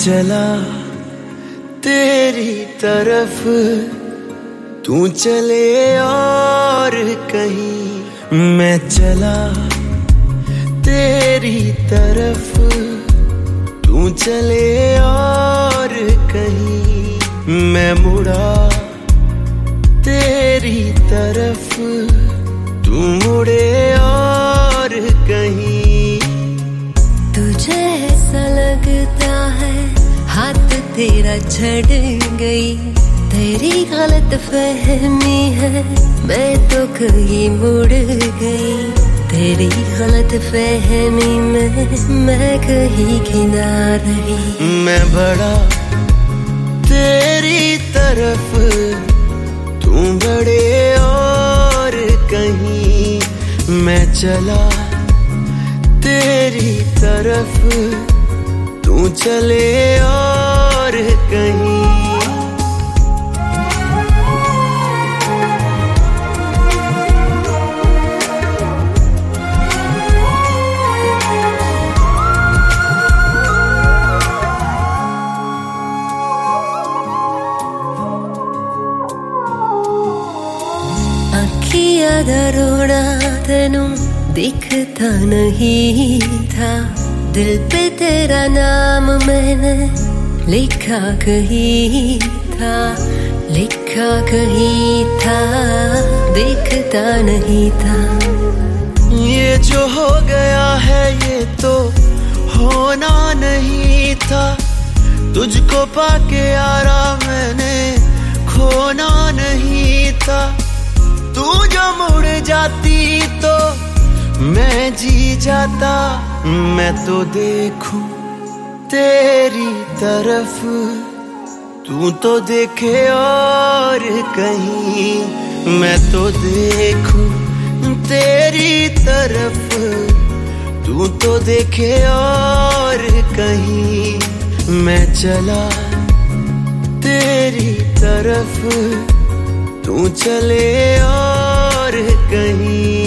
चला तेरी तरफ, तू चले और कहीं। मैं चला तेरी तरफ, तू चले और कहीं। मैं मुड़ा तेरी तरफ, तू मुड़े और कहीं। तुझे ऐसा लगता है हाथ तेरा छड़ गई, तेरी गलत फहमी है, मैं तो कहीं मुड़ गई। तेरी गलत फहमी में मैं कहीं किना रही। मैं बढ़ा तेरी तरफ, तू बढ़े और कहीं। मैं चला तेरी तरफ, तू चले और कहीं। अखियां दरोड़ा तेनू दिखता नहीं था, दिल पे तेरा नाम मैंने लिखा कहीं था, लिखा कहीं था, दिखता नहीं था। ये जो हो गया है ये तो होना नहीं था, तुझको पाके यारा मैंने खोना नहीं था। तू जो मुड़ जाती तो मैं जी जाता। मैं तो देखूं तेरी तरफ, तू तो देखे और कहीं। मैं तो देखूं तेरी तरफ, तू तो देखे और कहीं। मैं चला तेरी तरफ, तू चले और कहीं।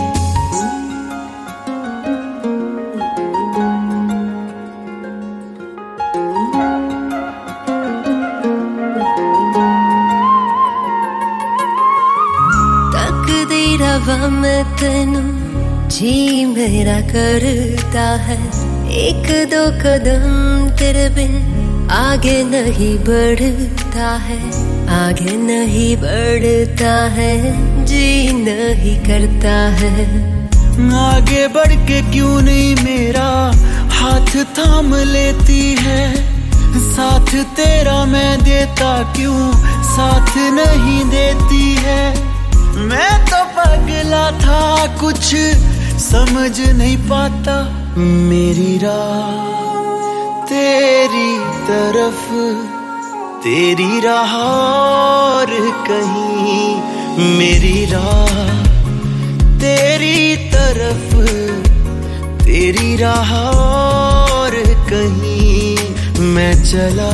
तकदीरवा मैं तेनू जी मेरा करता है, एक दो कदम तेरे बिन आगे नहीं बढ़ता है, आगे नहीं बढ़ता है, जी नहीं करता है। आगे बढ़ के क्यों नहीं मेरा हाथ थाम लेती है, साथ तेरा मैं देता क्यों साथ नहीं देती है। मैं तो पगला था कुछ समझ नहीं पाता, मेरी राह तेरी तरफ, तेरी राह और कहीं। मेरी राह तेरी तरफ, तेरी राह और कहीं। मैं चला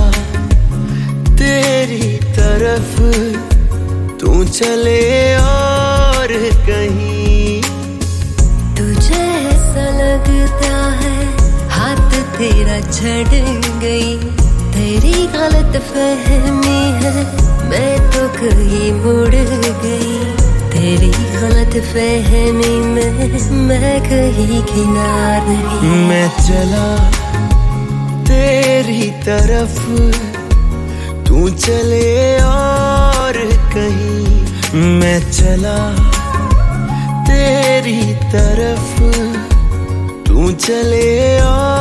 तेरी तरफ, तू चले और कहीं। तुझे ऐसा लगता है हाथ तेरा छड़ गई, तेरी गलत फहमी है, मैं तो कहीं मुड़ गई। तेरी गलत फहमी में मैं कहीं किना रही। मैं चला तेरी तरफ, तू चले और कहीं। मैं चला तेरी तरफ, तू चले और